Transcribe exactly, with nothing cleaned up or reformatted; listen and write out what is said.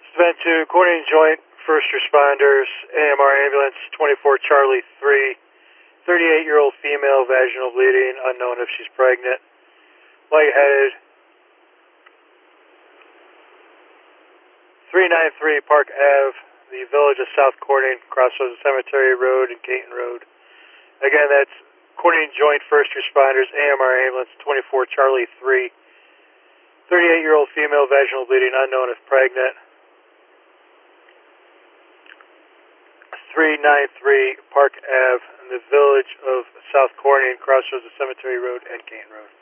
Event two, Corning Joint, First Responders, A M R Ambulance, twenty-four Charlie three, thirty-eight-year-old female, vaginal bleeding, unknown if she's pregnant, lightheaded. three ninety-three Park Avenue, the village of South Corning, crossroads of Cemetery Road and Caton Road. Again, that's Corning Joint, First Responders, A M R Ambulance, twenty-four Charlie three, thirty-eight-year-old female, vaginal bleeding, unknown if pregnant. three ninety-three Park Avenue in the village of South Corning, crossroads of Cemetery Road and Caton Road.